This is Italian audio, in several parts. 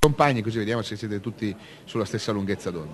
compagni, così vediamo se siete tutti sulla stessa lunghezza d'onda.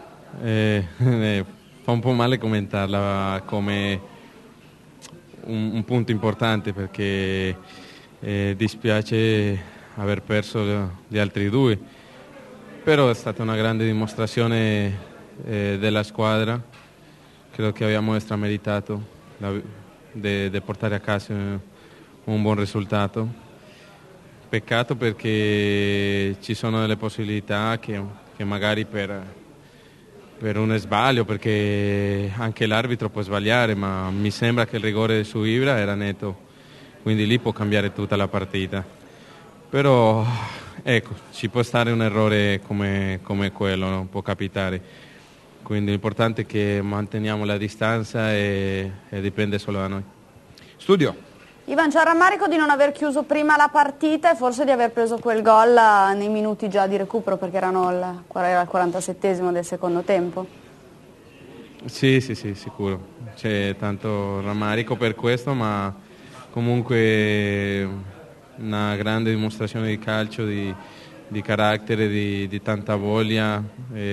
Fa un po' male commentarla come un punto importante, perché dispiace aver perso gli altri due, però è stata una grande dimostrazione della squadra. Credo che abbiamo strameritato di portare a casa un buon risultato. Peccato perché ci sono delle possibilità che magari per un sbaglio, perché anche l'arbitro può sbagliare, ma mi sembra che il rigore su Ibra era netto, quindi lì può cambiare tutta la partita. Però ecco, ci può stare un errore come quello, no? Può capitare. Quindi l'importante è che manteniamo la distanza e dipende solo da noi. Studio. Ivan, c'è il rammarico di non aver chiuso prima la partita e forse di aver preso quel gol nei minuti già di recupero, perché era il 47esimo del secondo tempo. Sì, sicuro. C'è tanto rammarico per questo, ma comunque una grande dimostrazione di calcio, di carattere, di tanta voglia.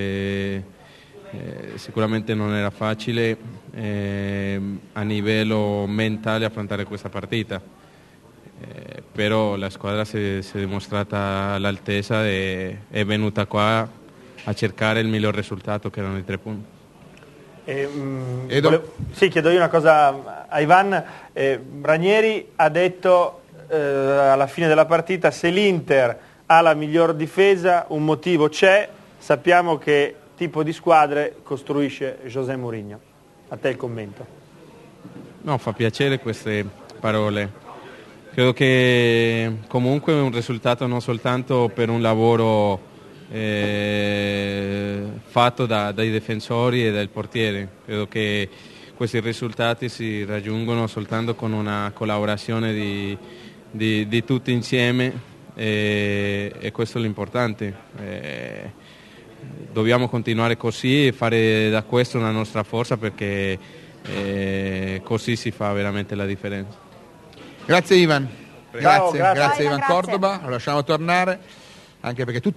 Sicuramente non era facile a livello mentale affrontare questa partita, però la squadra si è dimostrata all'altezza e è venuta qua a cercare il miglior risultato, che erano i 3 punti. Sì, chiedo io una cosa a Ivan. Ranieri ha detto alla fine della partita: se l'Inter ha la miglior difesa un motivo c'è, sappiamo che tipo di squadre costruisce José Mourinho. A te il commento. No, fa piacere queste parole. Credo che comunque è un risultato non soltanto per un lavoro fatto dai difensori e dal portiere. Credo che questi risultati si raggiungono soltanto con una collaborazione di tutti insieme, e questo è l'importante. Dobbiamo continuare così e fare da questo una nostra forza, perché così si fa veramente la differenza. Grazie Ivan. Ciao, Grazie Ivan, Ivan Cordoba. Lo lasciamo tornare, anche perché tutti